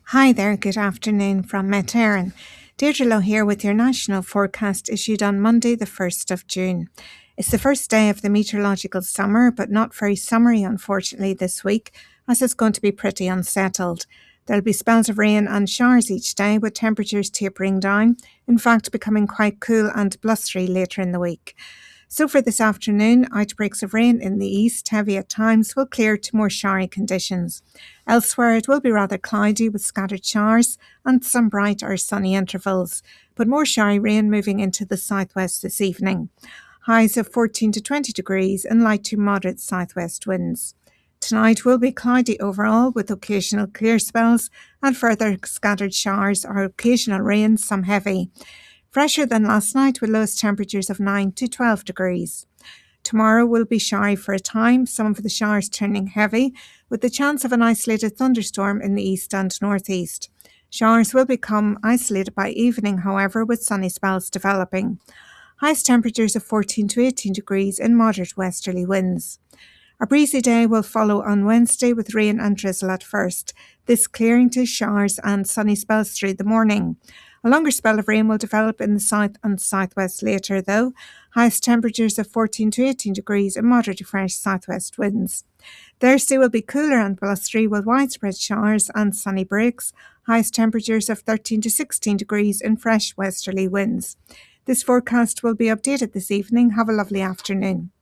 Hi there, good afternoon from Met Éireann. Deirdre Lowe here with your national forecast issued on Monday, the 1st of June. It's the first day of the meteorological summer, but not very summery, unfortunately, this week, as it's going to be pretty unsettled. There'll be spells of rain and showers each day, with temperatures tapering down, in fact, becoming quite cool and blustery later in the week. So for this afternoon, outbreaks of rain in the east, heavy at times, will clear to more showery conditions. Elsewhere, it will be rather cloudy with scattered showers and some bright or sunny intervals, but more showery rain moving into the southwest this evening. Highs of 14 to 20 degrees and light to moderate southwest winds. Tonight will be cloudy overall with occasional clear spells and further scattered showers or occasional rain, some heavy. Fresher than last night with lowest temperatures of 9 to 12 degrees. Tomorrow will be showery for a time, some of the showers turning heavy, with the chance of an isolated thunderstorm in the east and northeast. Showers will become isolated by evening, however, with sunny spells developing. Highest temperatures of 14 to 18 degrees and moderate westerly winds. A breezy day will follow on Wednesday with rain and drizzle at first, this clearing to showers and sunny spells through the morning. A longer spell of rain will develop in the south and southwest later, though. Highest temperatures of 14 to 18 degrees and moderately fresh southwest winds. Thursday will be cooler and blustery with widespread showers and sunny breaks. Highest temperatures of 13 to 16 degrees and fresh westerly winds. This forecast will be updated this evening. Have a lovely afternoon.